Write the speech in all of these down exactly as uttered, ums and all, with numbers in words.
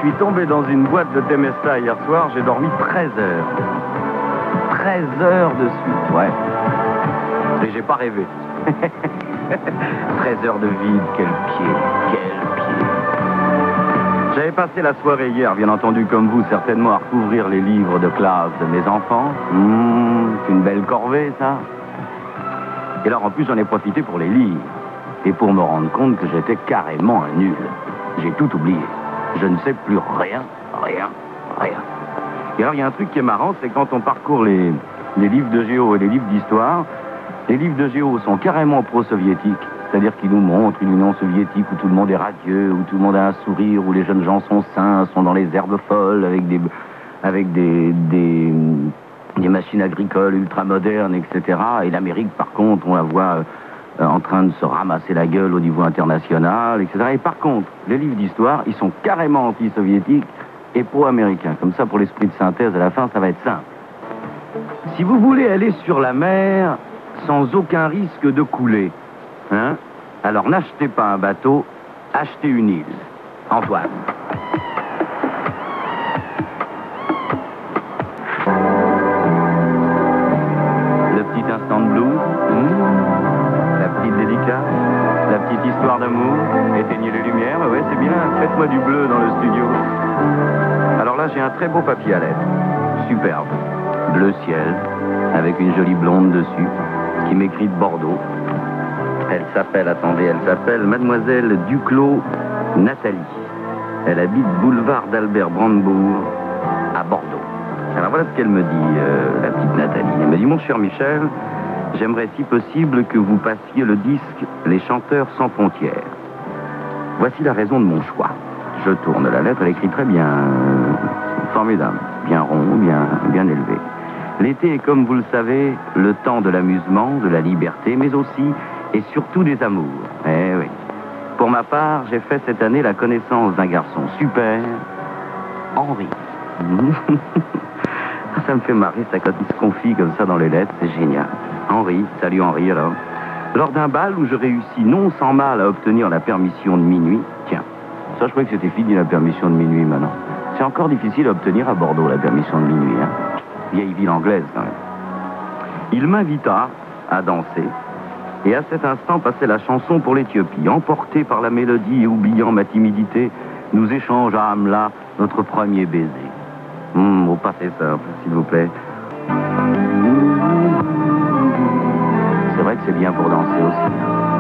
suis tombé dans une boîte de Temesta hier soir, j'ai dormi treize heures. treize heures de suite, ouais. Et j'ai pas rêvé. treize heures de vide, quel pied, quel pied. J'avais passé la soirée hier, bien entendu, comme vous, certainement, à recouvrir les livres de classe de mes enfants. Mmh, c'est une belle corvée, ça. Et alors, en plus, j'en ai profité pour les lire. Et pour me rendre compte que j'étais carrément un nul. J'ai tout oublié. Je ne sais plus rien, rien, rien. Et alors, il y a un truc qui est marrant, c'est quand on parcourt les, les livres de géo et les livres d'histoire, les livres de géo sont carrément pro-soviétiques. C'est-à-dire qu'ils nous montrent une Union soviétique où tout le monde est radieux, où tout le monde a un sourire, où les jeunes gens sont sains, sont dans les herbes folles, avec des, avec des, des, des machines agricoles ultra-modernes, et cetera. Et l'Amérique, par contre, on la voit euh, en train de se ramasser la gueule au niveau international, et cetera. Et par contre, les livres d'histoire, ils sont carrément anti-soviétiques et pro-américains. Comme ça, pour l'esprit de synthèse, à la fin, ça va être simple. Si vous voulez aller sur la mer sans aucun risque de couler, hein, alors n'achetez pas un bateau, achetez une île. Antoine. Le petit instant de blues, mmh, la petite dédicace, la petite histoire d'amour, éteignez les lumières, ouais, c'est bien, faites-moi du bleu dans le studio. Alors là, j'ai un très beau papier à lettres, superbe, bleu ciel, avec une jolie blonde dessus, qui m'écrit de Bordeaux. Elle s'appelle, attendez, elle s'appelle Mademoiselle Duclos Nathalie. Elle habite boulevard d'Albert Brandebourg à Bordeaux. Alors voilà ce qu'elle me dit, euh, la petite Nathalie. Elle me dit, mon cher Michel, j'aimerais si possible que vous passiez le disque Les Chanteurs sans frontières. Voici la raison de mon choix. Je tourne la lettre, elle écrit très bien, euh, formidable, bien rond, bien, bien élevé. L'été est, comme vous le savez, le temps de l'amusement, de la liberté, mais aussi et surtout des amours. Eh oui. Pour ma part, j'ai fait cette année la connaissance d'un garçon super, Henri. Ça me fait marrer, ça, quand il se confie comme ça dans les lettres, c'est génial. Henri, salut Henri, alors. Lors d'un bal où je réussis non sans mal à obtenir la permission de minuit, tiens, ça je croyais que c'était fini la permission de minuit maintenant. C'est encore difficile à obtenir à Bordeaux, la permission de minuit, hein. Vieille ville anglaise, quand même. Il m'invita à danser, et à cet instant passait la chanson pour l'Éthiopie. Emporté par la mélodie et oubliant ma timidité, nous échangeâmes là notre premier baiser. Hum, au passé simple, s'il vous plaît. C'est vrai que c'est bien pour danser aussi.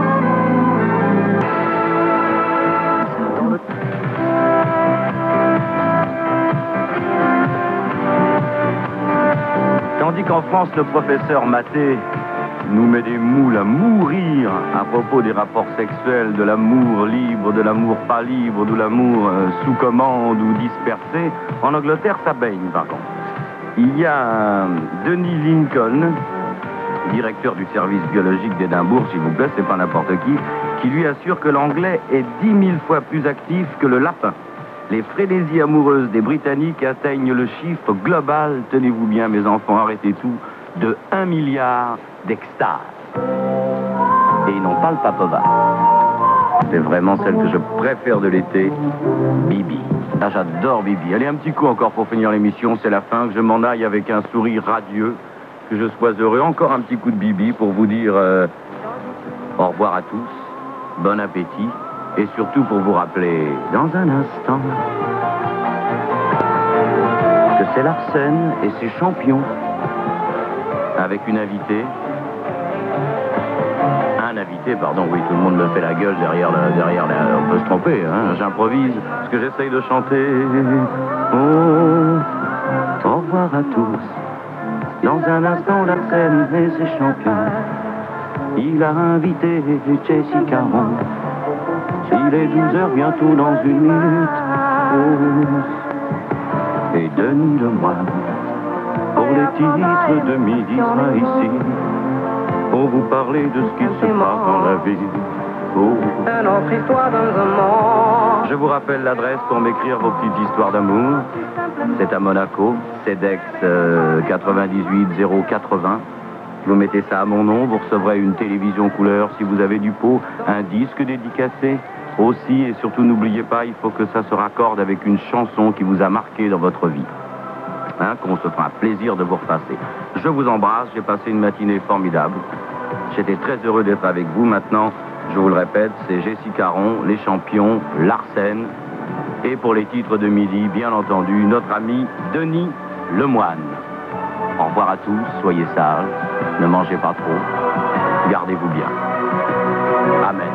Tandis qu'en France, le professeur Maté nous met des moules à mourir à propos des rapports sexuels, de l'amour libre, de l'amour pas libre, de l'amour euh, sous commande ou dispersé. En Angleterre, ça baigne, par contre. Il y a euh, Denis Lincoln, directeur du service biologique d'Édimbourg, s'il vous plaît, c'est pas n'importe qui, qui lui assure que l'anglais est dix mille fois plus actif que le lapin. Les frénésies amoureuses des Britanniques atteignent le chiffre global, tenez-vous bien mes enfants, arrêtez tout, de un milliard d'extases. Et ils n'ont pas le papova. C'est vraiment celle que je préfère de l'été, Bibi. Ah, j'adore Bibi. Allez, un petit coup encore pour finir l'émission, c'est la fin, que je m'en aille avec un sourire radieux, que je sois heureux. Encore un petit coup de Bibi pour vous dire euh, au revoir à tous, bon appétit, et surtout pour vous rappeler, dans un instant, que c'est Larsen et ses champions, avec une invitée, un invité, pardon, oui, tout le monde me fait la gueule derrière la, derrière la, on peut se tromper, hein, j'improvise, parce que j'essaye de chanter. Oh, au revoir à tous. Dans un instant, Larsen et ses champions. Il a invité Jessica Ron. Il est douze heures bientôt dans une minute. Oh. Et Denis Lemoine, pour les titres de midi, sera ici. Pour vous parler de ce qui se passe dans la vie. Oh. Une autre histoire dans un monde. Je vous rappelle l'adresse pour m'écrire vos petites histoires d'amour. C'est à Monaco, CEDEX euh, quatre-vingt-dix-huit zéro quatre-vingts. Vous mettez ça à mon nom, vous recevrez une télévision couleur si vous avez du pot, un disque dédicacé, Aussi, et surtout, n'oubliez pas, il faut que ça se raccorde avec une chanson qui vous a marqué dans votre vie. Hein, qu'on se fera un plaisir de vous repasser. Je vous embrasse, j'ai passé une matinée formidable. J'étais très heureux d'être avec vous. Maintenant, je vous le répète, c'est Jessie Caron, les champions, Larsen. Et pour les titres de midi, bien entendu, notre ami Denis Lemoine. Au revoir à tous, soyez sages, ne mangez pas trop, gardez-vous bien. Amen.